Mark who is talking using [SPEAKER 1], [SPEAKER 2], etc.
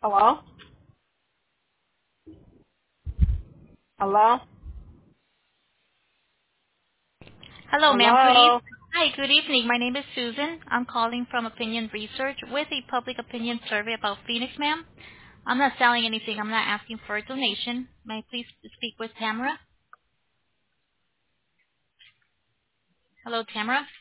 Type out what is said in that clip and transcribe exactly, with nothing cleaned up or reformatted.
[SPEAKER 1] Hello? Hello?
[SPEAKER 2] Hello, ma'am. Good eve-
[SPEAKER 1] Hello?
[SPEAKER 2] Hi, good evening. My name is Susan. I'm calling from Opinion Research with a public opinion survey about Phoenix, ma'am. I'm not selling anything. I'm not asking for a donation. May I please speak with Tamara? Hello, Tamara.